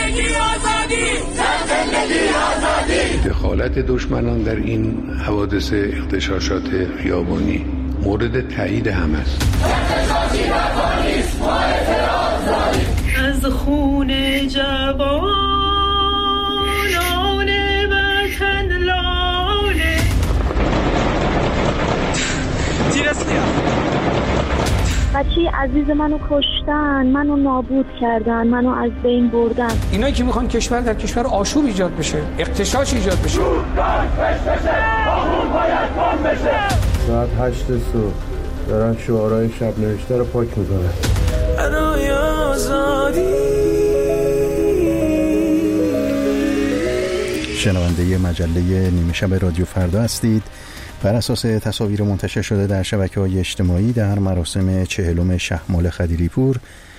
دخالت دشمنان در این حوادث اغتشاشات خیابانی مورد تایید هم است. از خون جوانان وطن لاله بچه عزیز منو کشتن، منو نابود کردن، منو از بین بردن. اینایی که میخوان کشور در کشور آشوب ایجاد بشه، اغتشاش ایجاد بشه. ساعت 8 صبح دارن شعارهای شب نوشته رو پاک میکنن. برای آزادی. شنونده مجله نیمه شب رادیو فردا هستید. بر اساس تصاویر منتشر شده در شبکه‌های اجتماعی در مراسم 40 شهمال خدیریپور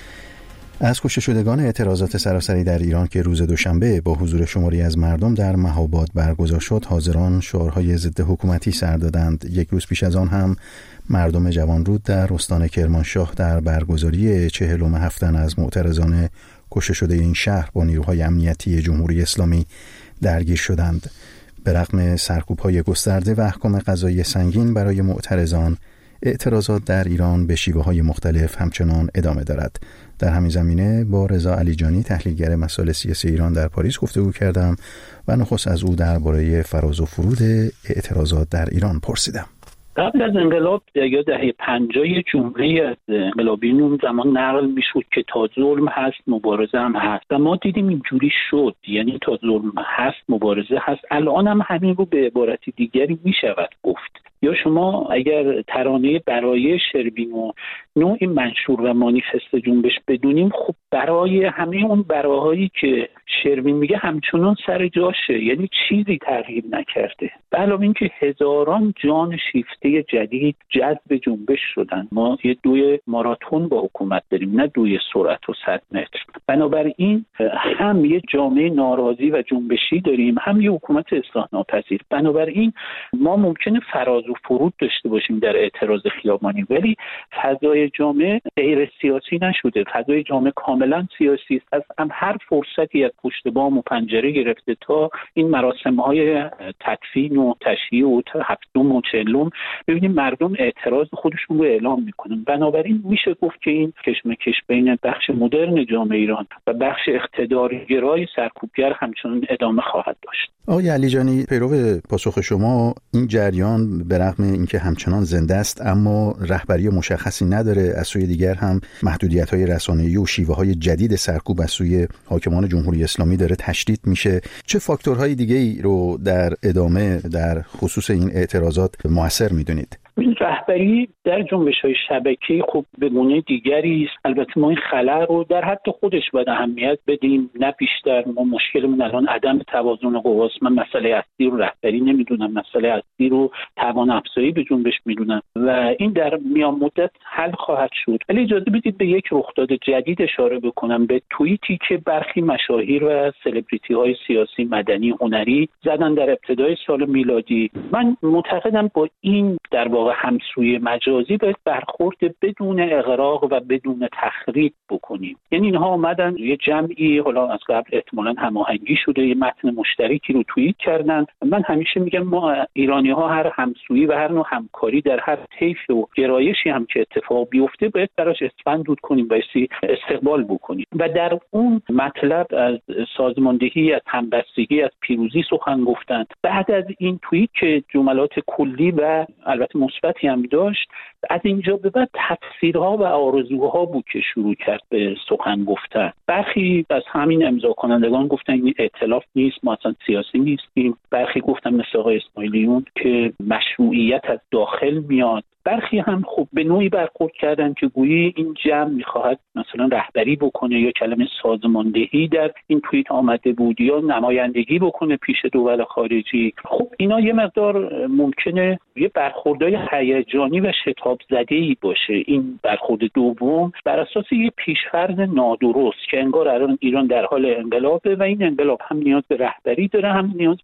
از کشته شدگان اعتراضات سراسری در ایران که روز دوشنبه با حضور شماری از مردم در مهاباد برگزار شد، حاضران شعارهای ضد حکومتی سر دادند. یک روز پیش از آن هم مردم جوانرود در استان کرمانشاه در برگزاری 40 هفتن از معترضان کشته شده این شهر با نیروهای امنیتی جمهوری اسلامی درگیر شدند. به رغم سرکوب‌های گسترده و احکام قضایی سنگین برای معترضان، اعتراضات در ایران به شیوه‌های مختلف همچنان ادامه دارد. در همین زمینه با رضا علیجانی، تحلیلگر مسائل سیاسی ایران در پاریس گفتگو کردم و نخست از او درباره فراز و فرود اعتراضات در ایران پرسیدم. قبل از انقلاب یا دهه 50 جمله از انقلابیون اون زمان نقل میشد که تا ظلم هست مبارزه هم هست و ما دیدیم اینجوری شد، یعنی تا ظلم هست مبارزه هست. الان هم همین رو به عبارت دیگری میشود گفت. یا شما اگر ترانه برای شروین و نوعی منشور و مانیفست جنبش بدونیم، خب برای همه اون براهایی که شروین میگه همچنان سر جاشه، یعنی چیزی تغییر نکرده. به علاوه اینکه هزاران جان شیفته جدید جذب جنبش شدن. ما یه دوی ماراتون با حکومت داریم، نه دوی سرعت و 100 متر. بنابراین هم یه جامعه ناراضی و جنبشی داریم، هم یه حکومت اصلاح ناپذیر. بنابراین ما ممکنه فراز و فرود داشته باشیم در اعتراض خیابانی، ولی فضای جامعه غیر سیاسی نشده. فضای جامعه کاملا سیاسی است. از هر فرصتی از پشت بام و پنجره گرفته تا این مراسم‌های تدفین و تشییع و هفتم و چهلم، ببینیم مردم اعتراض خودشون رو اعلام میکنن. بنابراین میشه گفت که این کشمکش بین بخش مدرن جامعه ایران و بخش اقتدارگرای سرکوبگر همچنان ادامه خواهد داشت. آقای علیجانی، پیرو پاسخ شما، این جریان به رغم اینکه همچنان زنده است اما رهبری مشخصی نداره، از سوی دیگر هم محدودیت‌های رسانه‌ای و شیوه‌های جدید سرکوب از سوی حاکمان جمهوری اسلامی داره تشدید میشه. چه فاکتورهای دیگه‌ای رو در ادامه در خصوص این اعتراضات مؤثر می‌دونید؟ این رهبری در جنبش‌های شبکه‌ای خب به گونه دیگری است. البته ما این خلأ رو در حد خودش باید اهمیت بدیم، نه بیشتر. ما مشکلمون الان عدم توازن قواست. من مسئله اصلی رو رهبری نمیدونم، مسئله اصلی رو توان افزایی به جنبش میدونم و این در میان مدت حل خواهد شد. ولی اجازه بدید به یک رخداد جدید اشاره بکنم، به توییتی که برخی مشاهیر و سلبریتی‌های سیاسی، مدنی، هنری زدن در ابتدای سال میلادی. من معتقدم با این در واقع همسوی مجازی باید برخورد بدون اغراق و بدون تخریب بکنیم. یعنی اینها اومدن یه جمعی، حالا از قبل احتمالاً هماهنگی شده، یه متن مشترکی رو توییت کردن. من همیشه میگم ما ایرانی‌ها هر همسویی و هر نوع همکاری در هر طیف و گرایشی هم که اتفاق بیفته باید براش اسفند دود کنیم، باید استقبال بکنیم و در اون مطلب از سازماندهی، از همبستگی، از پیروزی سخن گفتند. بعد از این توییت که جملات کلی و البته مثبتی هم داشت، از اینجا به بعد تفسیرها و آرزوها بود که شروع کرد به سخن گفتن. برخی از همین امضا کنندگان گفتن این ائتلاف نیست، ما اصلا سیاسی نیستیم. برخی گفتن مثل آقای اسماعیلیون که مشروعیت از داخل میاد. برخی هم خب به نوعی برخورد کردن که گویی این جمع میخواهد مثلا رهبری بکنه یا کلمه سازماندهی در این توییت آمده بود یا نمایندگی بکنه پیش دول خارجی. خب اینا یه مقدار ممکنه یه برخوردهای هیجانی و شتاب زده‌ای باشه. این برخورد دوم بر اساس یه پیش‌فرض نادرست که انگار الان ایران در حال انقلابه و این انقلاب هم نیاز به رهبری داره، هم نیاز به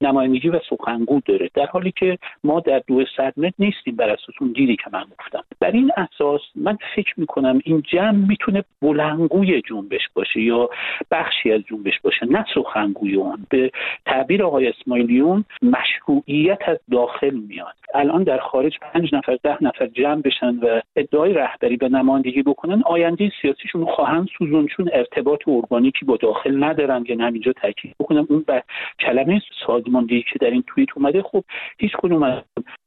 نمایندگی و سخنگو داره، در حالی که ما در 200 متر نیستیم بر اساس اون دیدی که من گفتم. بر این اساس من فکر میکنم این جمع میتونه بلندگوی جنبش باشه یا بخشی از جنبش باشه، نه سخنگوی اون. به تعبیر آقای اسماعیلیون مشروعیت از داخل میاد. الان در خارج 5 نفر 10 نفر جمع بشن و ادعای رهبری به نمایندگی بکنن، آینده سیاسیشون رو خواهند سوزون، چون ارتباط ارگانیکی با داخل ندارن. که همینجا تاکید بکنم اون به کلمه سازماندهی که در این توییت اومده، خب هیچ کدوم از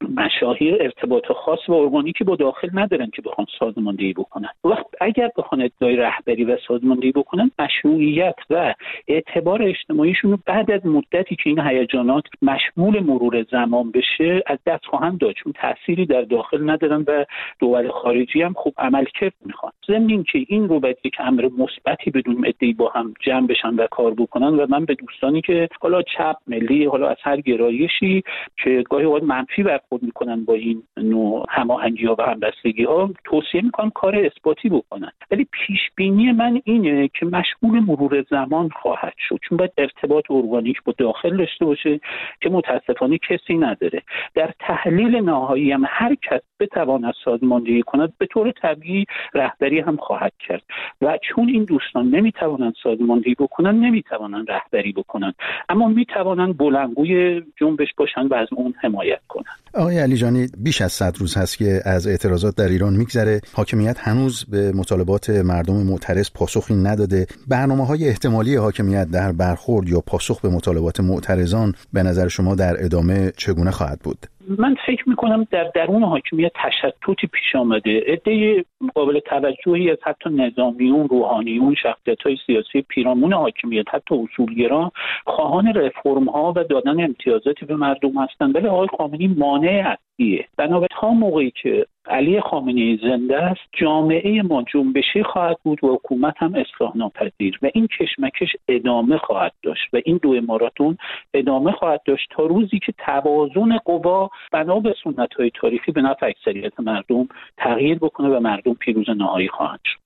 مشاهیر ارتباط خاص و ارگانیکی با داخل ندارن که بخوان سازماندهی بکنن. وقت اگر بخوان ادعای رهبری و سازماندهی بکنن، مشروعیت و اعتبار اجتماعیشون رو بعد از مدتی که این هیجانات مشمول مرور زمان بشه از دست خواهند داد، چون تأثیری در داخل ندارن و دول خارجی هم خوب عملکرد میخوان. ضمن اینکه این رو باید یک امر مثبتی بدون ادعی با هم جمع بشن و کار بکنن. و من به دوستانی که حالا چپ ملی، حالا از هر گرایشی که گاهی اوقات منفی برخورد میکنن با این نوع هماهنگی‌ها و همبستگی‌ها، توصیه میکنم کار اثباتی بکنن. ولی پیش بینی من اینه که مشمول مرور زمان خواهد شد، چون باید ارتباط ارگانیک با داخل داشته باشه که متاسفانه کسی نداره. در تحلیل نهایی هم هر کس بتواند سازماندهی کند، به طور طبیعی رهبری هم خواهد کرد. و چون این دوستان نمیتوانند سازماندهی بکنن، نمیتوانند رهبری بکنن، اما میتوانند بلندگوی جنبش باشن و از اون حمایت کنن. آقای علیجانی، بیش از 100 روز هست که از اعتراضات در ایران میگذره. حاکمیت هنوز به مطالبات مردم معترض پاسخی نداده. برنامه‌های احتمالی حاکمیت در برخورد یا پاسخ به مطالبات معترضان به نظر شما در ادامه چگونه خواهد بود؟ من فکر میکنم در درون حاکمیت تشتتی پیش آمده. عده قابل توجهی از حتی نظامیون، روحانیون، شخصیت‌های سیاسی پیرامون حاکمیت، حتی اصولگرا، خواهان رفرم‌ها و دادن امتیازاتی به مردم هستند. ولی آقای خامنه‌ای مانع هستیه. بنابراین تا موقعی که علی خامنه‌ای زنده است، جامعه ما جنبشی خواهد بود و حکومت هم اصلاح ناپذیر و این کشمکش ادامه خواهد داشت و این دو ماراتون ادامه خواهد داشت تا روزی که توازن قوا بنا به سنت‌های تاریخی به نفع اکثریت مردم تغییر بکنه و مردم پیروز نهایی خواهند شد.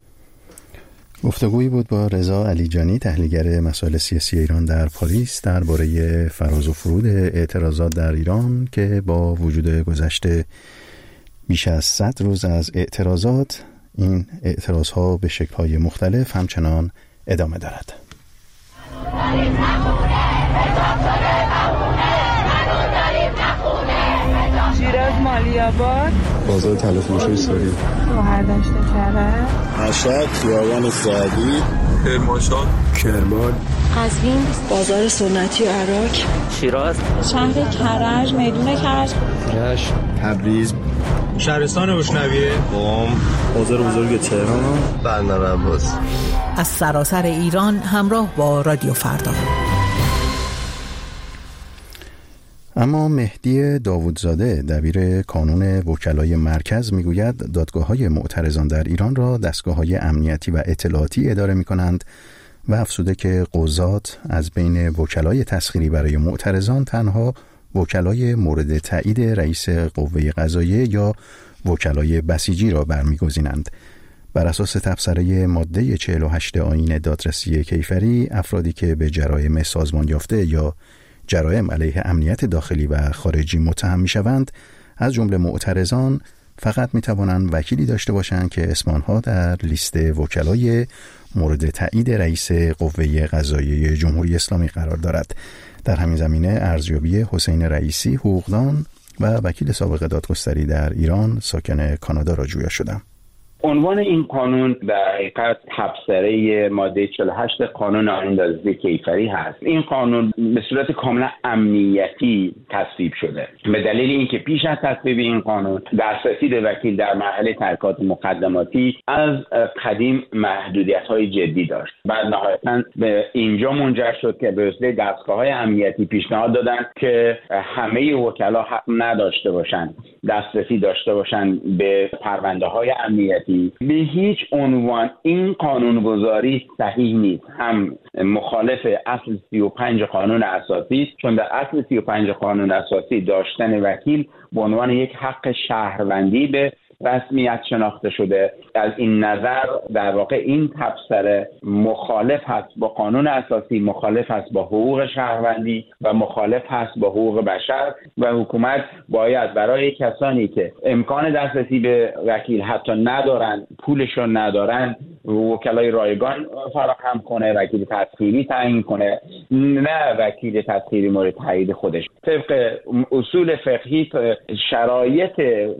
گفتگویی بود با رضا علیجانی، تحلیلگر مسائل سیاسی ایران در پاریس، درباره فراز و فرود اعتراضات در ایران که با وجود گذشته بیش از 100 روز از اعتراضات، این اعتراضها به شکل‌های مختلف همچنان ادامه دارد. شیراز، مالی‌آباد، بازار طلافروشی ساری، شهردشت کرج، مشهد، خیابان سعدی، کرمانشاه، کرمان، قزوین، بازار سنتی عراق، شیراز، شهر کرج، میدون کرج، رشت، تبریز، شهرستان روشنویه، قم، بازار بزرگ تهران، بندر عباس. از سراسر ایران همراه با رادیو فردا. اما مهدی داوودزاده، دبیر کانون وکلای مرکز، میگوید دادگاه‌های معترضان در ایران را دستگاه‌های امنیتی و اطلاعاتی اداره می‌کنند و افزوده که قضات از بین وکلای تسخیری برای معترضان تنها وکلای مورد تایید رئیس قوه قضاییه یا وکلای بسیجی را برمیگزینند. بر اساس تبصره ماده 48 آیین دادرسی کیفری، افرادی که به جرایم سازمان یافته یا جرایم علیه امنیت داخلی و خارجی متهم می‌شوند، از جمله معترضان، فقط می‌توانند وکیلی داشته باشند که اسم آنها در لیست وکلای مورد تایید رئیس قوه قضاییه جمهوری اسلامی قرار دارد. در همین زمینه ارزیابی حسین رئیسی، حقوقدان و وکیل سابق دادگستری در ایران ساکن کانادا را جویا شدم. عنوان این قانون در حقیقت تبصره ماده 48 قانون آیین دادرسی کیفری هست. این قانون به صورت کاملا امنیتی تصویب شده. به دلیل اینکه پیش از تصویب این قانون دسترسی به وکیل در مرحله تحقیقات مقدماتی از قدیم محدودیت‌های جدی داشت. بعد نهایتاً به اینجا منجر شد که به وسیله دستگاه‌های امنیتی پیشنهاد دادن که همه وکلا حق نداشته باشند دسترسی داشته باشند به پرونده‌های امنیتی. به هیچ عنوان این قانونگذاری صحیح نیست. هم مخالف اصل 35 قانون اساسی است، چون در اصل 35 قانون اساسی داشتن وکیل به عنوان یک حق شهروندی به رسمیت شناخته شده. از این نظر در واقع این تبصره مخالف هست با قانون اساسی، مخالف هست با حقوق شهروندی و مخالف هست با حقوق بشر و حکومت باید برای کسانی که امکان دسترسی به وکیل حتی ندارن، پولشون ندارن، وکلای رایگان فراهم کنه، وکیل تسخیری تعیین کنه، نه وکیل تسخیری مورد تایید خودش. طبق اصول فقهی شرایط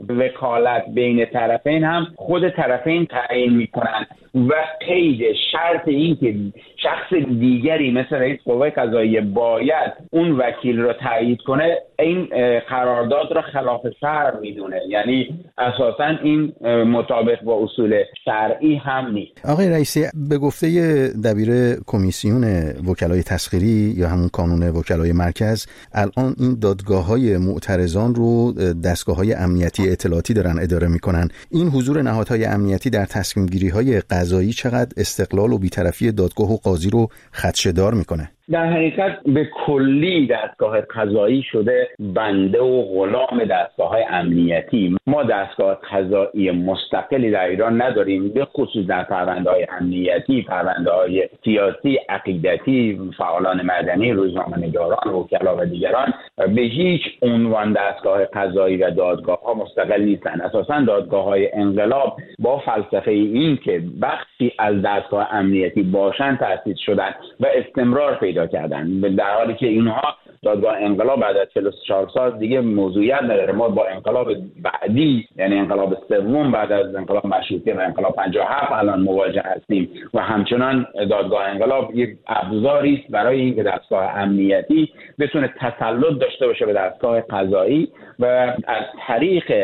وکالت بین طرفین هم خود طرفین تعیین میکنن و قید شرط این که شخص دیگری مثل رئیس قوه قضاییه باید اون وکیل رو تایید کنه، این قرارداد را خلاف شرع میدونه. یعنی اساساً این مطابق با اصول شرعی هم نیست. آقای رئیسی، به گفته دبیر کمیسیون وکلای تسخیری یا همون کانون وکلای مرکز، الان این دادگاه‌های معترضان رو دستگاه‌های امنیتی اطلاعاتی دارن اداره میکنن. این حضور نهادهای امنیتی در تصمیم گیری‌های قضایی چقدر استقلال و بی‌طرفی دادگاه و قاضی رو خدشه‌دار میکنه؟ در حقیقت به کلی دستگاه قضایی شده بنده و غلام دستگاه‌های امنیتی. ما دستگاه قضایی مستقلی در ایران نداریم، به خصوص در پرونده‌های امنیتی، پرونده‌های سیاسی، عقیدتی، فعالان مدنی، روزنامه‌نگاران، وکلا و دیگران به هیچ عنوان دستگاه قضایی و دادگاه‌ها مستقل نیستند. اساساً دادگاه‌های انقلاب با فلسفه این که بخشی از دستگاه امنیتی باشند تأسیس شدند و استمرار پیدا کردن، در حالی که اینها دادگاه انقلاب بعد از 44 سال دیگه موضوعیت نداره. ما با انقلاب بعدی، یعنی انقلاب سوم بعد از انقلاب مشروطه و انقلاب 57 الان مواجه هستیم و همچنان دادگاه انقلاب یک ابزاری است برای اینکه دستگاه امنیتی بتونه تسلط داشته باشه به دستگاه قضایی و از طریق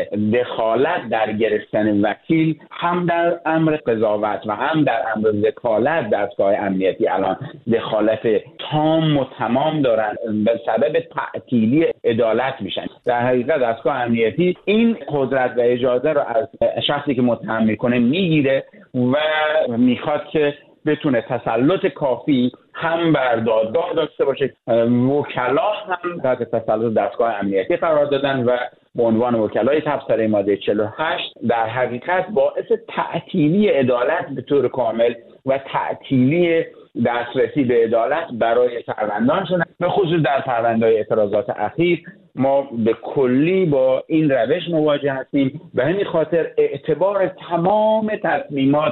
دخالت در گرفتن وکیل هم در امر قضاوت و هم در امر وکالت دستگاه امنیتی الان دخالت تام و تمام دارن، به سبب تعطیلی عدالت میشن. در حقیقت دستگاه امنیتی این قدرت و اجازه رو از شخصی که متهم میکنه میگیره و میخواد که بتونه تسلط کافی هم بر دادگاه داشته باشه. وکلا هم تحت تسلط دستگاه امنیتی قرار دادن و به عنوان وکلای تبصره ماده 48 در حقیقت باعث تعطیلی عدالت به طور کامل و تعطیلی دسترسی به عدالت برای شهروندان شدن. به خصوص در پرونده‌های اعتراضات اخیر ما به کلی با این روش مواجه هستیم. به همین خاطر اعتبار تمام تصمیمات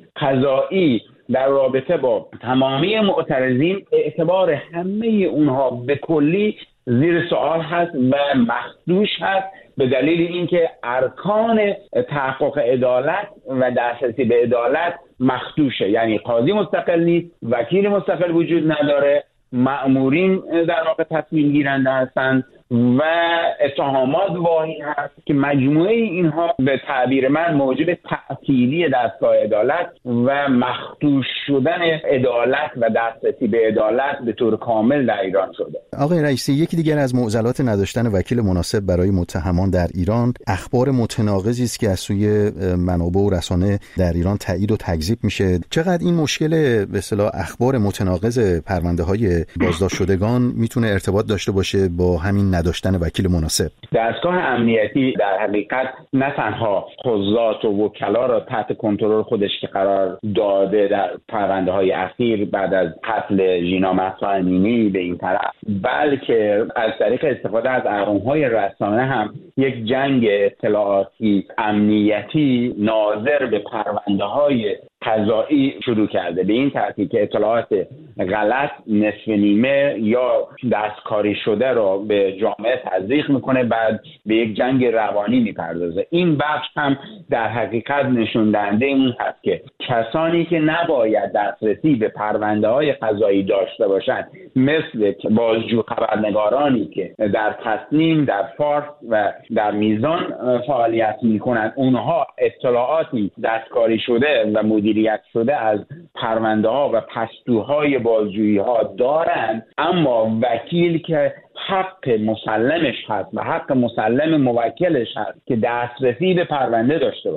قضایی در رابطه با تمامی معترضین، اعتبار همه اونها به کلی زیر سوال هست و مخدوش هست به دلیل اینکه ارکان تحقق عدالت و دسترسی به عدالت مخدوشه. یعنی قاضی مستقل نیست، وکیل مستقل وجود نداره، مأمورین در واقع تصمیم گیرنده هستند و اتهامات واهی هست که مجموعه اینها به تعبیر من موجب تعطیلی دستگاه عدالت و مخدوش شدن عدالت و دسترسی به عدالت به طور کامل در ایران شده. آقای رئیسی، یکی دیگر از معضلات نداشتن وکیل مناسب برای متهمان در ایران اخبار متناقضی است که از سوی منابع و رسانه در ایران تایید و تکذیب میشه. چقدر این مشکل به اصطلاح اخبار متناقض پرونده‌های بازداشت شدگان میتونه ارتباط داشته باشه با همین نداشتن وکیل مناسب؟ دستگاه امنیتی در حقیقت نه تنها قضات و وکلا را تحت کنترل خودش که قرار داده در پرونده‌های اخیر بعد از قتل ژینا مهسا امینی به این طرف، بلکه از طریق استفاده از ارقام‌های رسانه هم یک جنگ اطلاعاتی امنیتی ناظر به پرونده‌های قضایی شروع کرده، به این ترتیب که اطلاعات غلط، نصف نیمه یا دستکاری شده را به جامعه تزریق میکنه، بعد به یک جنگ روانی میپردازه. این بخش هم در حقیقت نشون دهنده این هست که کسانی که نباید دسترسی به پرونده های قضایی داشته باشند، مثل بازجو خبرنگارانی که در تصنیم، در فارس و در میزان فعالیت میکنند، اونها اطلاعاتی دستکاری شده و مدیریت شده از پرونده ها و پستوهای بازجویی ها دارند، اما وکیل که حق مسلمش هست و حق مسلم موکلش هست که دسترسی به پرونده داشته باشه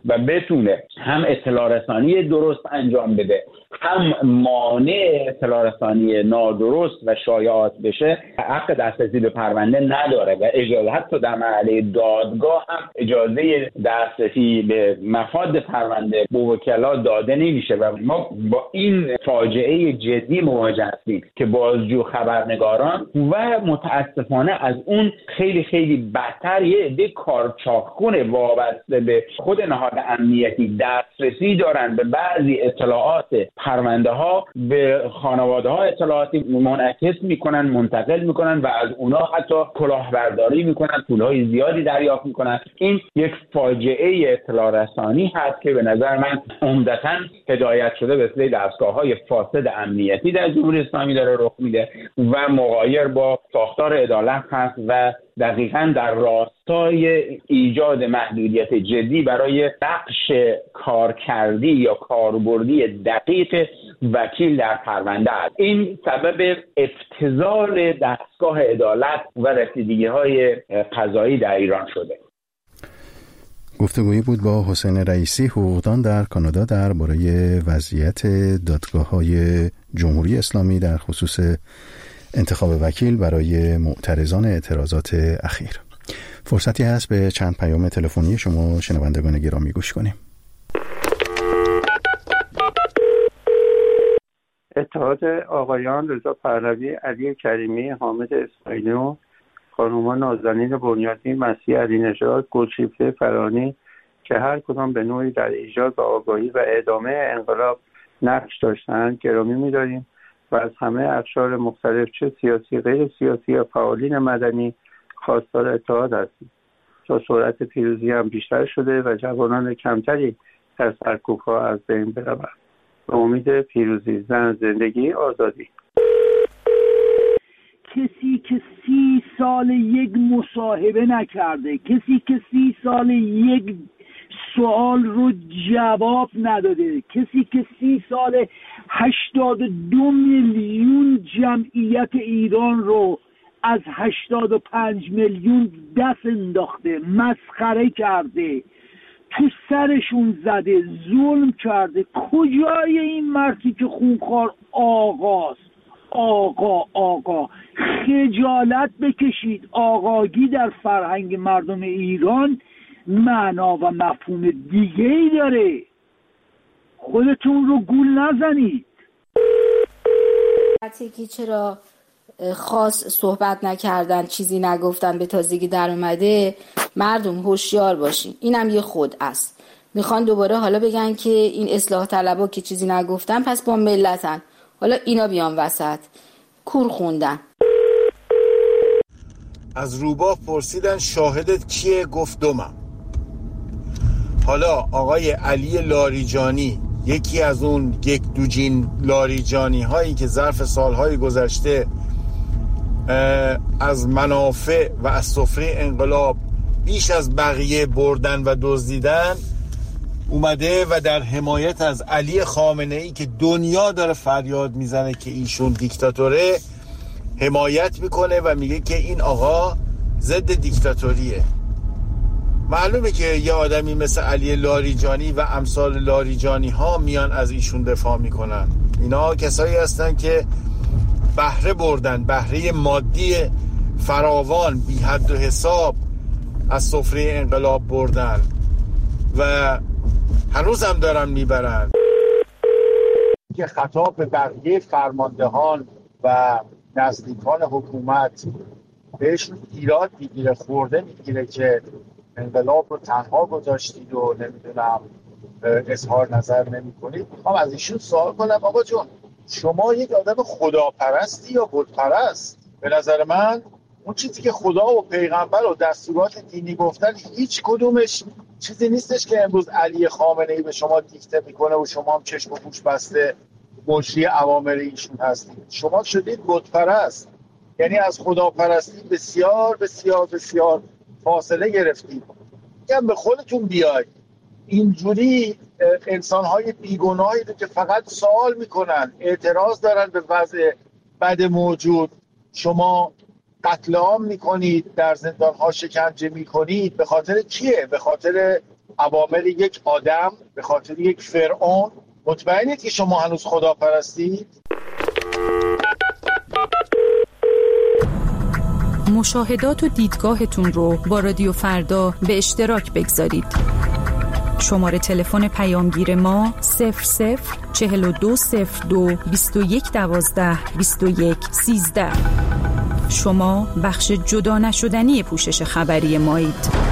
و بتونه هم اطلاع رسانی درست انجام بده، هم مانع اطلاع رسانی نادرست و شایعات بشه، حق دسترسی به پرونده نداره و اجازه حتی در مرحله دادگاه هم اجازه دسترسی به مفاد پرونده به وکلا داده نمیشه و ما با این فاجعه جدی مواجه هستیم که بازجو خبرنگاران و متاسفانه از اون خیلی خیلی بدتر یه عده کارچاخون وابسته به خود نهاد امنیتی دسترسی دارن به بعضی اطلاعات پرونده ها، به خانواده ها اطلاعاتی منعکس میکنن، منتقل میکنن و از اونا حتی کلاهبرداری میکنن، پولهای زیادی دریافت میکنن. این یک فاجعه اطلاع رسانی هست که به نظر من عمدتاً هدایت شده به وسیله دستگاه‌های فاسد امنیتی در جمهوری اسلامی داره رخ میده و مغایر با ساختار عدالت هست و دقیقاً در راستای ایجاد محدودیت جدی برای بخش کارکردی یا کاربردی دقیق وکیل در پرونده است. این سبب ابتذال دستگاه عدالت و رسیدگی‌های قضایی در ایران شده. گفتگویی بود با حسین رئیسی، حقوقدان در کانادا، درباره وضعیت دادگاه‌های جمهوری اسلامی در خصوص انتخاب وکیل برای معترضان اعتراضات اخیر. فرصتی هست به چند پیام تلفنی شما شنوندگان گرامی گوش کنیم. اتحاد آقایان رضا پهلوی، علی کریمی، حامد اسماعیلی، خانوما نازنین بنیادی، مسیح علی نژاد، گلشیفته فرانی که هر کدام به نوعی در ایجاد و آگاهی و ادامه انقلاب نقش داشتند گرامی می‌داریم و از همه اقشار مختلف چه سیاسی، غیر سیاسی یا فعالین مدنی خواستار اتحاد هستیم تا سرعت پیروزی هم بیشتر شده و جوانان کمتری در سرکوب‌ها از بین بروند. به امید پیروزی. زن، زندگی، آزادی. کسی که 30 سال یک مصاحبه نکرده، کسی که 30 سال یک سوال رو جواب نداده، کسی که 30 سال 82 میلیون جمعیت ایران رو از 85 میلیون دست انداخته، مسخره کرده، تو سرشون زده، ظلم کرده. کجای این مردی که خونخوار آقاست؟ آقا خجالت بکشید. آقاگی در فرهنگ مردم ایران معنا و مفهوم دیگه ای داره. خودتون رو گول نزنید. که چرا خاص صحبت نکردن، چیزی نگفتن، به تازگی در اومده. مردم هوشیار باشین، اینم یه خود است. میخوان دوباره حالا بگن که این اصلاح طلبا که چیزی نگفتن پس با ملتن، حالا اینا بیان وسط کور خوندن. از روباه پرسیدن شاهدت کیه؟ گفت دومم. حالا آقای علی لاریجانی، یکی از اون یک دوجین لاریجانی هایی که ظرف سالهای گذشته از منافع و از سفره انقلاب بیش از بقیه بردن و دزدیدن، اومده و در حمایت از علی خامنه‌ای که دنیا داره فریاد میزنه که ایشون دیکتاتوره حمایت میکنه و میگه که این آقا ضد دیکتاتوریه. معلومه که یه آدمی مثل علی لاریجانی و امثال لاریجانی ها میان از ایشون دفاع میکنن. اینا کسایی هستن که بهره بردن، بهره مادی فراوان بی حد و حساب از سفره انقلاب بردن و هنوز هم دارن میبرن. که خطاب به بقیه فرماندهان و نزدیکان حکومت بهشون ایراد میگیره، خورده میگیره که انقلاب رو تنها گذاشتید و نمیدونم اظهار نظر نمی کنید. میخوام از ایشون سوال کنم آقا جون، شما یک آدم خداپرستی یا بتپرست؟ به نظر من اون چیزی که خدا و پیغمبر و دستورات دینی گفتن هیچ کدومش چیزی نیستش که امروز علی خامنه‌ای به شما دیکته میکنه و شما هم چشم و گوش بسته مجری اوامر ایشون هستید. شما شدید بتپرست، یعنی از خداپرستی بسیار بسیار بسیار فاصله گرفتید. میگم به خودتون بیاید. اینجوری انسان‌های بیگناهی که فقط سوال میکنن، اعتراض دارن به وضع بد موجود، شما قتل عام میکنید، در زندان‌ها شکنجه میکنید. به خاطر کیه؟ به خاطر اوامر یک آدم به خاطر یک فرعون. مطمئنید که شما هنوز خدا پرستید؟ مشاهدات و دیدگاهتون رو با رادیو فردا به اشتراک بگذارید. شماره تلفن پیامگیر ما 004202 2112 2113. شما بخش جدا نشدنی پوشش خبری مایید.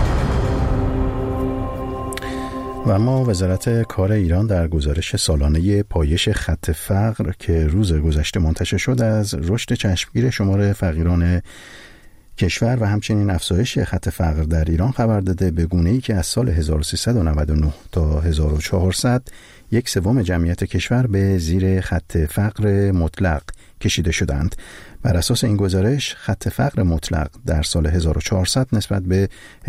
و اما وزارت کار ایران در گزارش سالانه پایش خط فقر که روز گذشته منتشر شد از رشد چشمگیر شمار فقیران کشور و همچنین افزایش خط فقر در ایران خبر داده، به گونه‌ای که از سال 1399 تا 1400 1/3 جمعیت کشور به زیر خط فقر مطلق کشیده شدند. بر اساس این گزارش خط فقر مطلق در سال 1400 نسبت به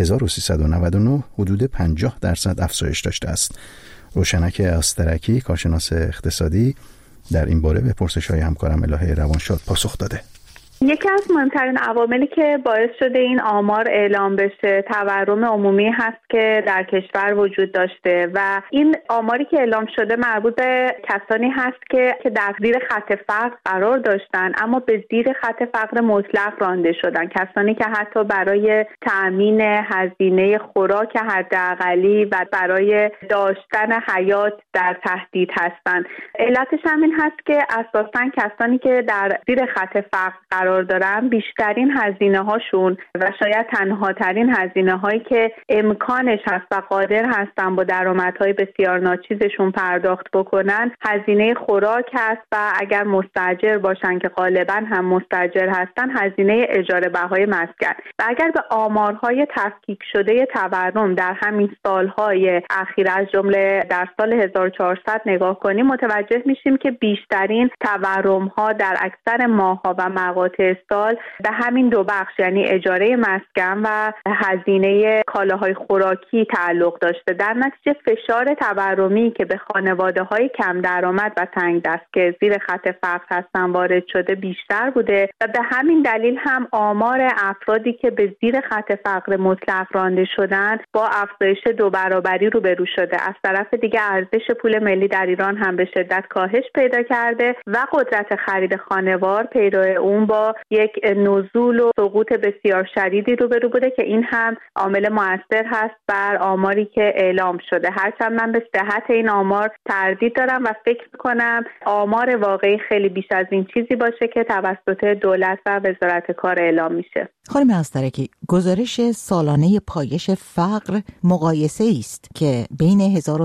1399 حدود 50% افزایش داشته است. روشنک آسترکی کارشناس اقتصادی در این باره به پرسش‌های همکارم الهه روانشاد پاسخ داده. یکی از مهمترین عواملی که باعث شده این آمار اعلام بشه تورم عمومی هست که در کشور وجود داشته و این آماری که اعلام شده مربوط به کسانی هست که در زیر خط فقر قرار داشتن اما به زیر خط فقر مطلق رانده شدن، کسانی که حتی برای تأمین هزینه خوراک حداقلی و برای داشتن حیات در تهدید هستند. علتش همین هست که اساساً کسانی که در زیر خط فقر قرار دارن بیشترین هزینه هاشون و شاید تنها ترین هزینه هایی که امکانش هست و قادر هستن با درآمدهای بسیار ناچیزشون پرداخت بکنن هزینه خوراک هست و اگر مستاجر باشن که غالبا هم مستاجر هستن هزینه اجاره بهای مسکن. و اگر به آمارهای تفکیک شده تورم در همین سالهای اخیر از جمله در سال 1400 نگاه کنیم متوجه میشیم که بیشترین تورم ها در اکثر ماه‌ها و مقاطع سال به همین دو بخش یعنی اجاره مسکن و هزینه کالاهای خوراکی تعلق داشته. در نتیجه فشار تورمی که به خانواده‌های کم درآمد و تنگ دست که زیر خط فقر هستن وارد شده بیشتر بوده و به همین دلیل هم آمار افرادی که به زیر خط فقر مطلق رانده شدن با افزایش 2 برابری روبرو شده. از طرف دیگه ارزش پول ملی در ایران هم به شدت کاهش پیدا کرده و قدرت خرید خانوار پیرو اون با یک نزول و سقوط بسیار شدیدی روبرو بوده که این هم عامل مؤثر هست بر آماری که اعلام شده. هرچند من به صحت این آمار تردید دارم و فکر می‌کنم آمار واقعی خیلی بیش از این چیزی باشه که توسط دولت و وزارت کار اعلام میشه. خانم آسترکی، گزارش سالانه پایش فقر مقایسه است که بین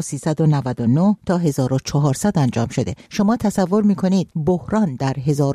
1399 تا 1400 انجام شده. شما تصور می‌کنید بحران در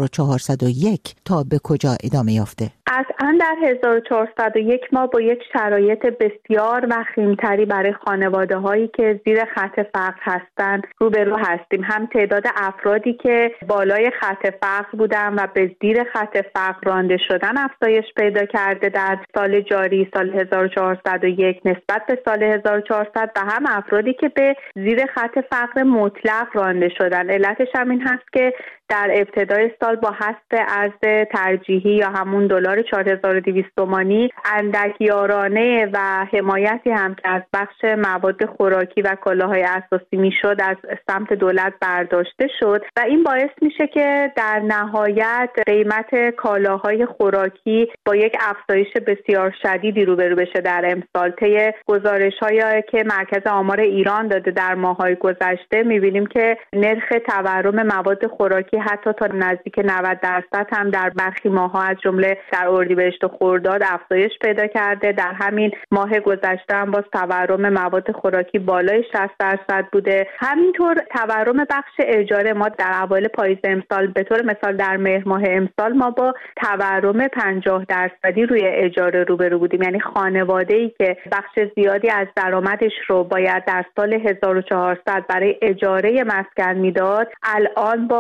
1401 تا به کجا ادامه یافته؟ قطعاً در 1401 ما با یک شرایط بسیار وخیم‌تری برای خانواده‌هایی که زیر خط فقر هستند روبرو هستیم. هم تعداد افرادی که بالای خط فقر بودن و به زیر خط فقر رانده شدن افزایش پیدا کرده در سال جاری سال 1401 نسبت به سال 1400 و هم افرادی که به زیر خط فقر مطلق رانده شدن. علتش هم این هست که در ابتدای سال با حذف ارز ترجیحی یا همون دلار 4200 تومانی اندک یارانه و حمایتی هم که از بخش مواد خوراکی و کالاهای اساسی میشد از سمت دولت برداشته شد و این باعث میشه که در نهایت قیمت کالاهای خوراکی با یک افزایش بسیار شدیدی روبرو بشه. در امسال طی گزارش‌هایی که مرکز آمار ایران داده در ماه‌های گذشته می‌بینیم که نرخ تورم مواد خوراکی حتی تا نزدیک 90% هم در برخی ماه‌ها از جمله در اردیبهشت و خرداد افزایش پیدا کرده. در همین ماه گذشته هم باز تورم مواد خوراکی بالای 60% بوده. همینطور تورم بخش اجاره ما در اوایل پاییز امسال به طور مثال در مهر ماه امسال ما با تورم 50% روی اجاره روبرو بودیم. یعنی خانواده‌ای که بخش زیادی از درآمدش رو باید در سال 1400 برای اجاره مسکن میداد الان با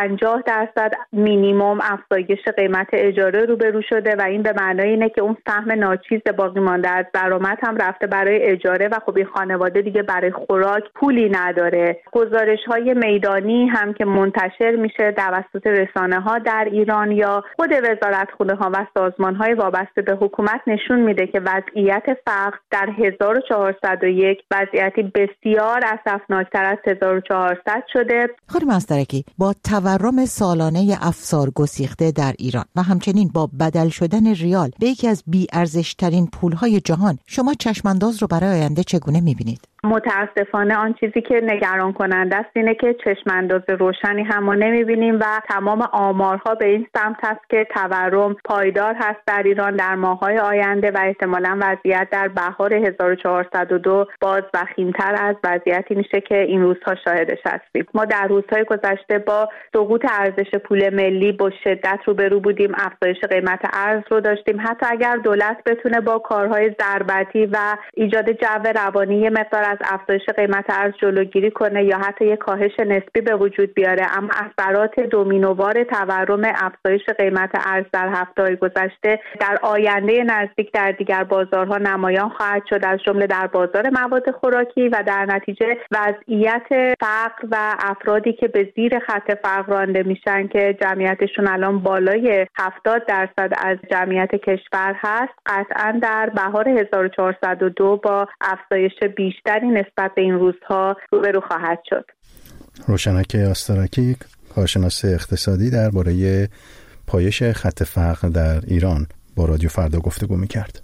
50% مینیمم افزایش قیمت اجاره روبرو شده و این به معنای اینه که اون سهم ناچیز باقی مانده از درآمد هم رفته برای اجاره و خب این خانواده دیگه برای خوراک پولی نداره. گزارش‌های میدانی هم که منتشر میشه توسط رسانه‌ها در ایران یا خود وزارتخونه‌ها و سازمان‌های وابسته به حکومت نشون میده که وضعیت فقر در 1401 وضعیتی بسیار اسفناکتر از 1400 شده. خانم استرکی، با تورم سالانه افسار گسیخته در ایران و همچنین با بدل شدن ریال به یکی از بی‌ارزش‌ترین پول‌های جهان، شما چشمانداز رو برای آینده چگونه می‌بینید؟ متاسفانه آن چیزی که نگران کننده است اینه که چشمانداز روشنی هم ما نمی‌بینیم و تمام آمارها به این سمت است که تورم پایدار هست در ایران در ماه‌های آینده و احتمالاً وضعیت در بهار 1402 باز وخیم‌تر از وضعیتی میشه که این روزها شاهدش هستیم. ما در روزهای گذشته با سقوط ارزش پول ملی با شدت روبرو بودیم، افزایش قیمت ارز رو داشتیم. حتی اگر دولت بتونه با کارهای ضربتی و ایجاد جو روانی مقدار از افزایش قیمت ارز جلوگیری کنه یا حتی یک کاهش نسبی به وجود بیاره، اما اثرات دومینووار تورم افزایش قیمت ارز در هفته‌های گذشته در آینده نزدیک در دیگر بازارها نمایان خواهد شد، از جمله در بازار مواد خوراکی و در نتیجه وضعیت فقر و افرادی که به زیر خط فقر رانده میشن که جمعیتشون الان بالای 70% از جمعیت کشور هست، قطعاً در بهار 1402 با افزایش بیشتری نسبت به این روزها روبرو خواهد شد. روشنک آسترکی، کارشناس اقتصادی، درباره پایش خط فقر در ایران با رادیو فردا گفتگو می‌کرد.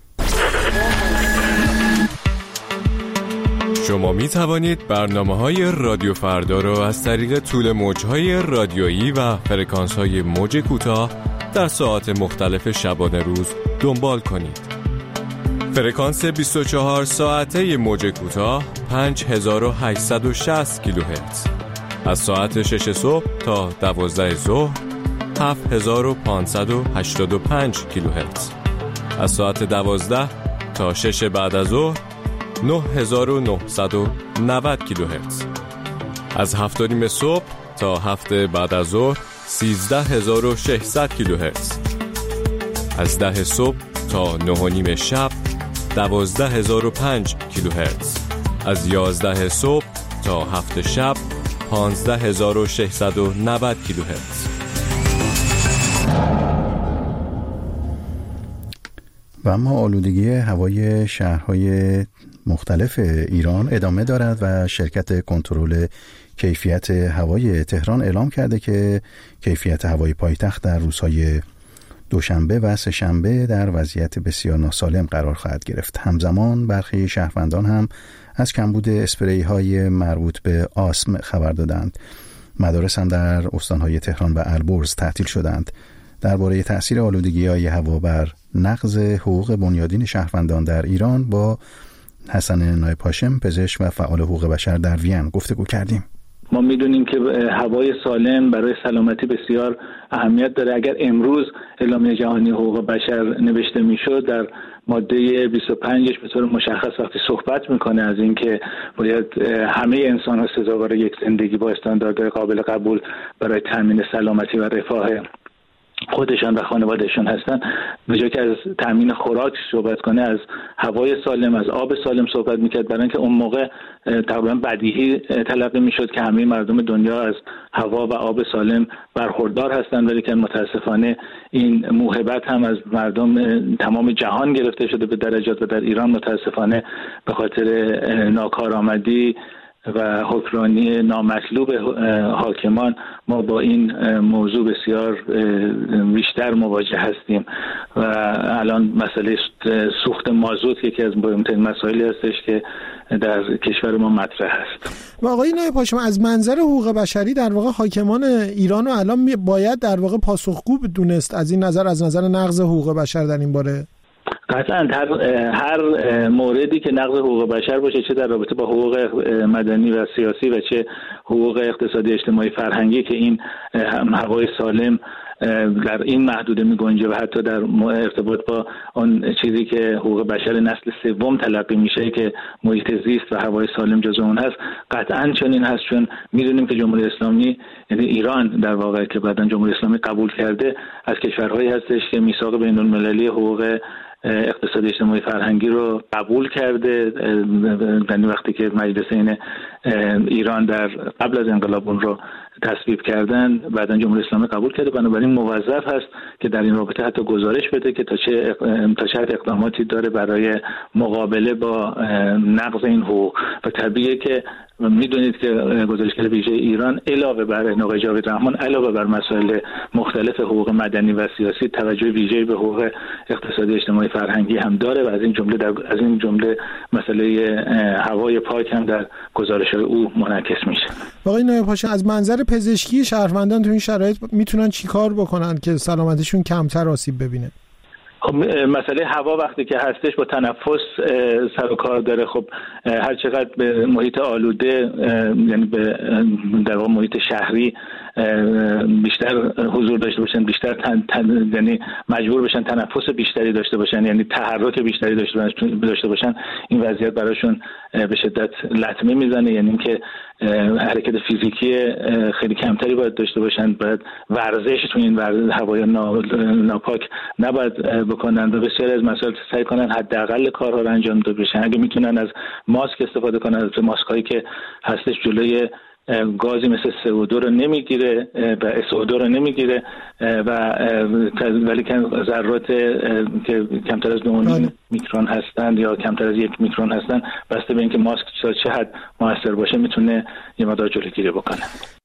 شما می توانید برنامه‌های رادیو فردا را از طریق طول موج‌های رادیویی و فرکانس‌های موج کوتاه در ساعات مختلف شبانه روز دنبال کنید. فرکانس 24 ساعته موج کوتاه 5860 کیلوهرتز، از ساعت 6 صبح تا 12 ظهر 7585 کیلوهرتز، از ساعت 12 تا 6 بعد از ظهر 9990 کیلوهرتز، از 7:30 صبح تا 7 بعد از ظهر 13600 کیلوهرتز، از 10 صبح تا 9:30 شب 12005 کیلوهرتز، از 11 صبح تا 7 شب 15690 کیلوهرتز. و اما آلودگی هوای شهرهای مختلف ایران ادامه دارد و شرکت کنترل کیفیت هوای تهران اعلام کرده که کیفیت هوای پایتخت در روزهای دوشنبه و سه‌شنبه در وضعیت بسیار ناسالم قرار خواهد گرفت. همزمان برخی شهروندان هم از کمبود اسپری های مربوط به آسم خبر دادند. مدارس هم در استانهای تهران و البرز تعطیل شدند. درباره تأثیر آلودگی‌های هوا بر نقض حقوق بنیادین شهروندان در ایران با حسن نایب هاشم، پزشک و فعال حقوق بشر در وین گفتگو کردیم. ما میدونیم که هوای سالم برای سلامتی بسیار اهمیت داره. اگر امروز اعلامیه جهانی حقوق بشر نوشته میشد، در ماده 25ش به طور مشخص وقتی صحبت میکنه از اینکه باید همه انسان‌ها سزاوار یک زندگی با استانداردهای قابل قبول برای تامین سلامتی و رفاه خودشان و خانوادهشون هستن، به جای که از تامین خوراک صحبت کنه از هوای سالم، از آب سالم صحبت میکرد، برای اینکه اون موقع تقریبا بدیهی تلقی میشد که همه مردم دنیا از هوا و آب سالم برخوردار هستند، ولی که متاسفانه این موهبت هم از مردم تمام جهان گرفته شده به درجات و در ایران متاسفانه به خاطر ناکارآمدی و حکمرانی نامطلوب حاکمان ما با این موضوع بسیار بیشتر مواجه هستیم و الان مسئله سوخت مازوت یکی از مهمترین مسائلی هستش که در کشور ما مطرح هست. و آقای نایب هاشم، از منظر حقوق بشری در واقع حاکمان ایران رو الان باید در واقع پاسخگو دونست از این نظر، از نظر نقض حقوق بشر در این باره؟ قطعا هر موردی که نقض حقوق بشر باشه، چه در رابطه با حقوق مدنی و سیاسی و چه حقوق اقتصادی اجتماعی فرهنگی که این هوای سالم در این محدوده می‌گنجه و حتی در ارتباط با آن چیزی که حقوق بشر نسل سوم تلقی میشه که محیط زیست و هوای سالم جزو اون هست، قطعاً چنین هست. چون می‌دونیم که جمهوری اسلامی، یعنی ایران در واقع که بعداً جمهوری اسلامی قبول کرده، از کشورهایی هستش که میثاق بین‌المللی حقوق اقتصادی اجتماعی فرهنگی رو قبول کرده. یعنی وقتی که مجلس ایران در قبل از انقلاب اون رو تصویب کردن، بعداً جمهوری اسلامی قبول کرده، بنابراین موظف هست که در این رابطه حتی گزارش بده که تا چه اقداماتی داره برای مقابله با نقض این حقوق. و طبیعیه که میدونید که گزارشگر ویژه ایران علاوه بر آقای جاوید رحمان، علاوه بر مسائل مختلف حقوق مدنی و سیاسی، توجه ویژه‌ای به حقوق اقتصادی اجتماعی فرهنگی هم داره و از این جمله مسئله هوای پاک هم در گزارش‌های او منعکس میشه. آقای نایب هاشمی، از منظر پزشکی شهروندان تو این شرایط میتونن چیکار بکنن که سلامتیشون کمتر آسیب ببینه؟ خب مسئله هوا وقتی که هستش با تنفس سر و کار داره. خب هر چقدر به محیط آلوده، یعنی به در واقع محیط شهری بیشتر حضور داشته باشن، بیشتر یعنی مجبور بشن تنفس بیشتری داشته باشن، یعنی تحرک بیشتری داشته باشن، این وضعیت براشون به شدت لطمه میزنه. یعنی اینکه حرکت فیزیکی خیلی کمتری باید داشته باشن، باید ورزش تو این هوای ناپاک نباید بکنن و بسیاری از مسائل سعی کنن حداقل کارها رو انجام داده بشن. اگه میتونن از ماسک استفاده کنن، از ماسکایی که هستش جلوی گازی مثل CO2 رو نمیگیره و SO2 رو نمیگیره ولی که ذرات که کمتر از 2 میکرون هستند یا کمتر از 1 میکرون هستند، بسته به اینکه ماسک چه حد موثر باشه میتونه یه مقدار جلوگیری بکنه.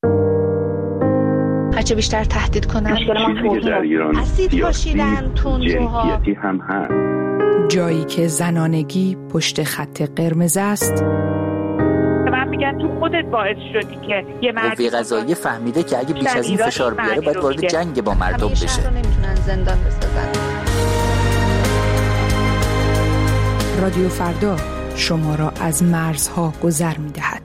هرچه بیشتر تهدید کنن، در ایران اسید پاشیدن، تندروها هم هست. جایی که زنانگی پشت خط قرمز است، من میگم تو خودت باعث شدی که یه قوه قضاییه فهمیده که اگه بیش از این فشار بیاره باید وارد جنگ با مردم بشه. نمیتونن زندان بسازن. رادیو فردا شما را از مرزها گذر میدهد.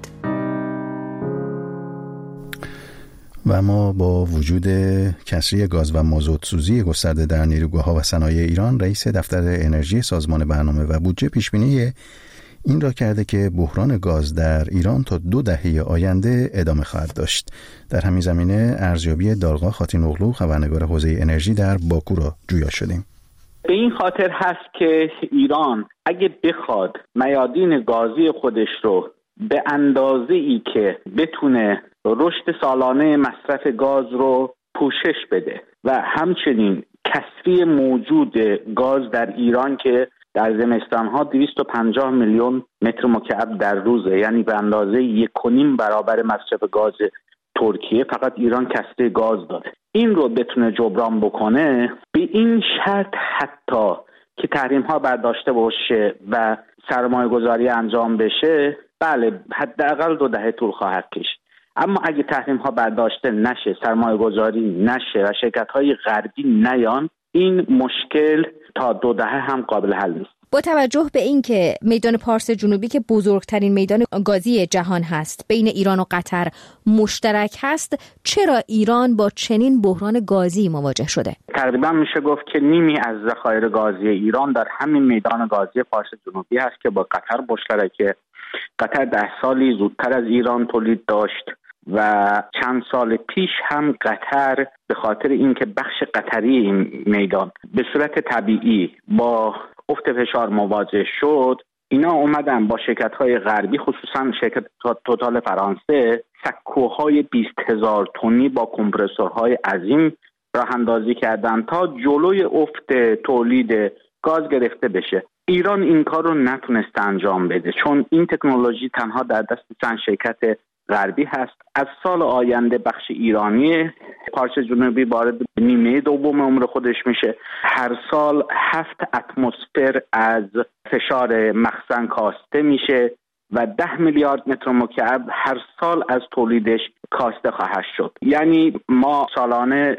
و ما با وجود کسری گاز و مازوت سوزی گسترده در نیروگاه‌ها و صنایع ایران، رئیس دفتر انرژی سازمان برنامه و بودجه پیشبینی این را کرده که بحران گاز در ایران تا 2 دهه آینده ادامه خواهد داشت. در همین زمینه ارزیابی دارغا خاتین اغلو، خبرنگار حوزه انرژی در باکو را جویا شدیم. به این خاطر هست که ایران اگه بخواد میادین گازی خودش رو به اندازه‌ای که بتونه رشد سالانه مصرف گاز رو پوشش بده و همچنین کسری موجود گاز در ایران که در زمستان‌ها 250 میلیون متر مکعب در روزه، یعنی به اندازه 1.5 برابر مصرف گاز ترکیه، فقط ایران کسری گاز داره. این رو بتونه جبران بکنه، به این شرط حتی که تحریم‌ها برداشته باشه و سرمایه‌گذاری انجام بشه، بله حداقل 2 دهه طول خواهد کشید. اما اگه تحریم‌ها برداشته نشه، سرمایه‌گذاری نشه و شرکت‌های غربی نیان، این مشکل تا 2 دهه هم قابل حل نیست. با توجه به اینکه میدان پارس جنوبی که بزرگترین میدان گازی جهان هست بین ایران و قطر مشترک هست، چرا ایران با چنین بحران گازی مواجه شده؟ تقریبا میشه گفت که نیمی از ذخایر گازی ایران در همین میدان گازی پارس جنوبی هست که با قطر مشترکه. قطر 10 سالی زودتر از ایران تولید داشت و چند سال پیش هم قطر به خاطر اینکه بخش قطری این میدان به صورت طبیعی با افت فشار مواجه شد، اینا اومدن با شرکت‌های غربی، خصوصا شرکت توتال فرانسه، سکوهای 20,000 تنی با کمپرسورهای عظیم راه اندازی کردن تا جلوی افت تولید گاز گرفته بشه. ایران این کار رو نتونسته انجام بده چون این تکنولوژی تنها در دست چند شرکت غربی هست. از سال آینده بخش ایرانی پارس جنوبی وارد نیمه دوم عمر خودش میشه. هر سال 7 اتمسفر از فشار مخزن کاسته میشه و 10 میلیارد متر مکعب هر سال از تولیدش کاسته خواهد شد. یعنی ما سالانه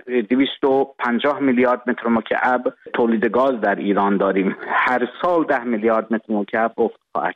250 میلیارد متر مکعب تولید گاز در ایران داریم. هر سال 10 میلیارد متر مکعب افت خواهد.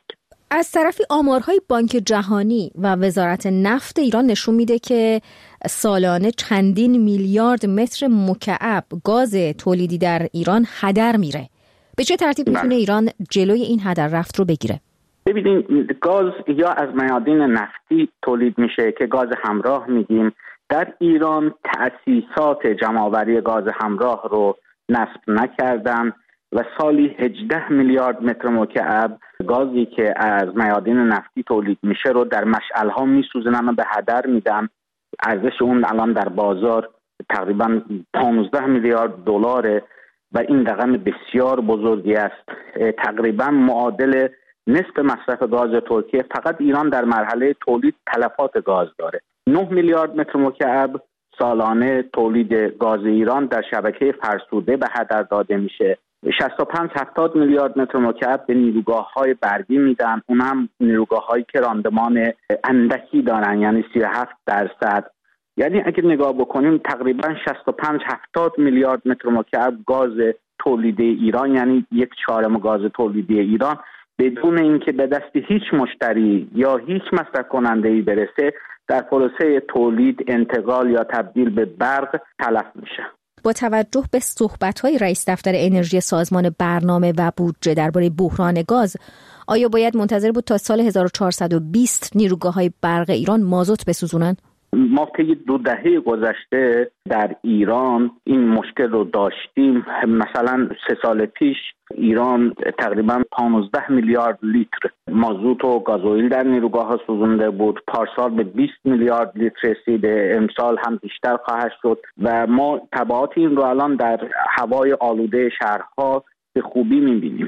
از طرفی آمارهای بانک جهانی و وزارت نفت ایران نشون میده که سالانه چندین میلیارد متر مکعب گاز تولیدی در ایران هدر میره. به چه ترتیب میتونه ایران جلوی این هدر رفت رو بگیره؟ ببینید، گاز یا از میادین نفتی تولید میشه که گاز همراه میگیم. در ایران تأسیسات جمع‌آوری گاز همراه رو نصب نکردن و سالی 18 میلیارد متر مکعب گازی که از میادین نفتی تولید میشه رو در مشعل‌ها میسوزنن و به هدر میدن. ارزش اون الان در بازار تقریبا 15 میلیارد دلاره و این رقم بسیار بزرگی است. تقریبا معادل نصف مصرف گاز ترکیه. فقط ایران در مرحله تولید تلفات گاز داره. 9 میلیارد متر مکعب سالانه تولید گاز ایران در شبکه فرسوده به هدر داده میشه. 65-70 میلیارد متر مکعب به نیروگاه‌های برقی میدن. اون هم نیروگاه‌هایی که راندمان اندکی دارن، یعنی 37%. یعنی اگه نگاه بکنیم تقریبا 65-70 میلیارد متر مکعب گاز تولیدی ایران، یعنی 1/4 گاز تولیدی ایران بدون اینکه به دست هیچ مشتری یا هیچ مصرف کننده‌ای برسه در پروسه تولید، انتقال یا تبدیل به برق تلف میشه. با توجه به صحبت‌های رئیس دفتر انرژی سازمان برنامه و بودجه درباره بحران گاز، آیا باید منتظر بود تا سال 1420 نیروگاه‌های برق ایران مازوت بسوزونن؟ ما طی 2 دهه گذشته در ایران این مشکل رو داشتیم. مثلا 3 سال پیش ایران تقریبا 15 میلیارد لیتر مازوت و گازوئیل در نیروگاه‌ها سوزونده بود. پارسال به 20 میلیارد لیتر رسید. امسال هم بیشتر خواهد شد و ما تبعات این رو الان در هوای آلوده شهرها به خوبی می‌بینیم.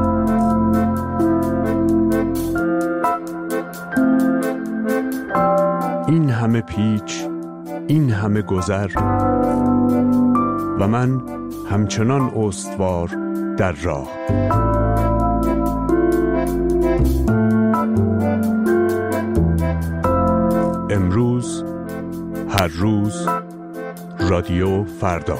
این همه پیچ، این همه گذر و من همچنان استوار در راه. امروز، هر روز، رادیو فردا.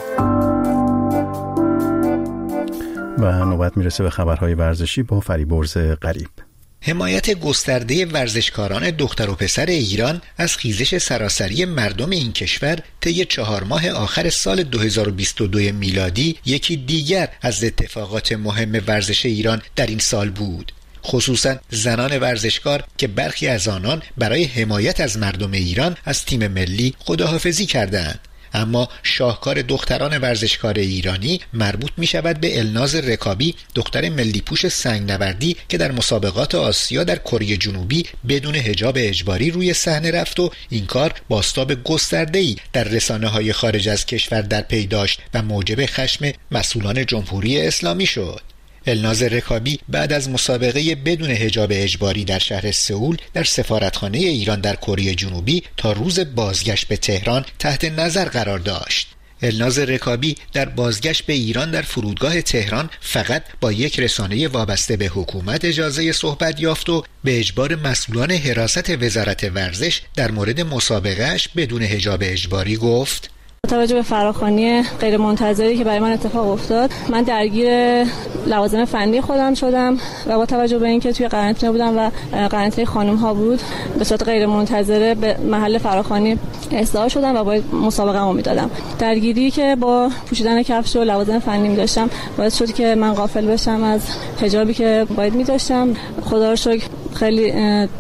و نوبت میرسه به خبرهای ورزشی با فریبرز غریب. حمایت گسترده ورزشکاران دختر و پسر ایران از خیزش سراسری مردم این کشور طی 4 ماه آخر سال 2022 میلادی یکی دیگر از اتفاقات مهم ورزش ایران در این سال بود. خصوصا زنان ورزشکار که برخی از آنان برای حمایت از مردم ایران از تیم ملی خداحافظی کردند. اما شاهکار دختران ورزشکار ایرانی مربوط می شود به الناز رکابی، دختر ملی پوش سنگنوردی که در مسابقات آسیا در کره جنوبی بدون حجاب اجباری روی صحنه رفت و این کار بازتاب گسترده‌ای در رسانه‌های خارج از کشور در پی داشت و موجب خشم مسئولان جمهوری اسلامی شد. الناز رکابی بعد از مسابقه بدون حجاب اجباری در شهر سئول در سفارتخانه ایران در کره جنوبی تا روز بازگشت به تهران تحت نظر قرار داشت. الناز رکابی در بازگشت به ایران در فرودگاه تهران فقط با یک رسانه وابسته به حکومت اجازه صحبت یافت و به اجبار مسئولان حراست وزارت ورزش در مورد مسابقهش بدون حجاب اجباری گفت: با توجه به فراخوانی غیر منتظری که برای من اتفاق افتاد، من درگیر لوازم فنی خودم شدم و با توجه به اینکه توی قرنطینه بودم و قرنطینه خانم ها بود، به صورت غیر منتظره به محل فراخوانی احضار شدم و باید مسابقه‌مو میدادم. درگیری که با پوشیدن کفش و لوازم فنی می‌داشتم باعث شد که من غافل بشم از حجابی که باید می‌داشتم. خدا رو شکر خیلی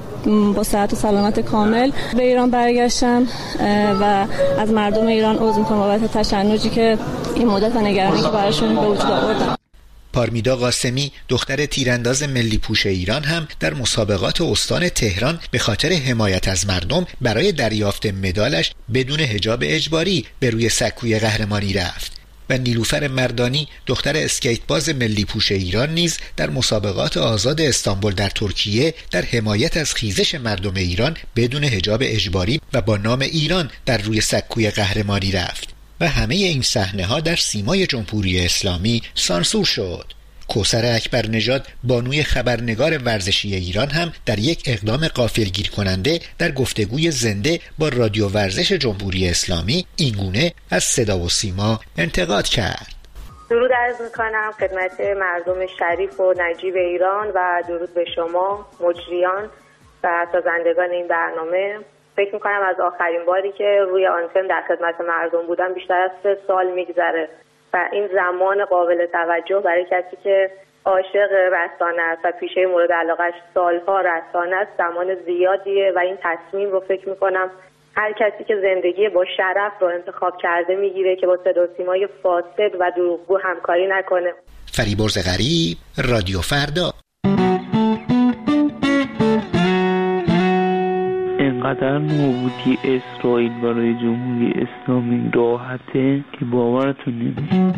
با صحت و سلامت کامل به ایران برگشتم و از مردم ایران عذر می‌خوام بابت تشنجی که این مدت و نگرانی که براشون به وجود آوردم. پارمیدا قاسمی دختر تیرانداز ملی پوش ایران هم در مسابقات استان تهران به خاطر حمایت از مردم برای دریافت مدالش بدون حجاب اجباری به روی سکوی قهرمانی رفت. و نیلوفر مردانی دختر اسکیتباز ملی پوش ایران نیز در مسابقات آزاد استانبول در ترکیه در حمایت از خیزش مردم ایران بدون حجاب اجباری و با نام ایران در روی سکوی قهرمانی رفت و همه این صحنه‌ها در سیمای جمهوری اسلامی سانسور شد. کوثر اکبر نژاد بانوی خبرنگار ورزشی ایران هم در یک اقدام غافلگیر کننده در گفتگوی زنده با رادیو ورزش جمهوری اسلامی اینگونه از صدا و سیما انتقاد کرد: درود عرض میکنم خدمت مردم شریف و نجیب ایران و درود به شما مجریان و سازندگان این برنامه. فکر میکنم از آخرین باری که روی آنتن در خدمت مردم بودم بیشتر از 3 سال میگذره و این زمان قابل توجه برای کسی که عاشق رسانه است و پیشه مورد علاقه‌اش سالها رسانه است زمان زیادیه و این تصمیم رو فکر میکنم هر کسی که زندگی با شرف رو انتخاب کرده میگیره که با صدا و سیمای فاسد و دروغگو همکاری نکنه. فریبرز غریب، رادیو فردا. انقدر نابودی اسرائیل برای جمهوری اسلامی راحته که باورتون نمیشه.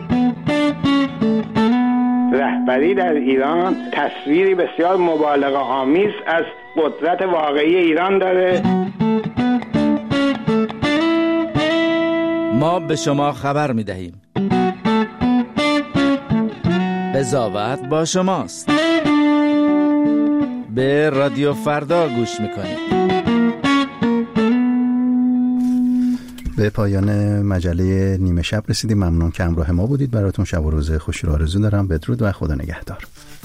رهبری در ایران تصویری بسیار مبالغه آمیز از قدرت واقعی ایران داره. ما به شما خبر می‌دهیم. قضاوت با شماست. به رادیو فردا گوش می‌کنید. به پایان مجله نیمه شب رسیدیم. ممنون که همراه ما بودید. براتون شب و روز خوشی رو آرزو دارم. بدرود و خدا نگهدار.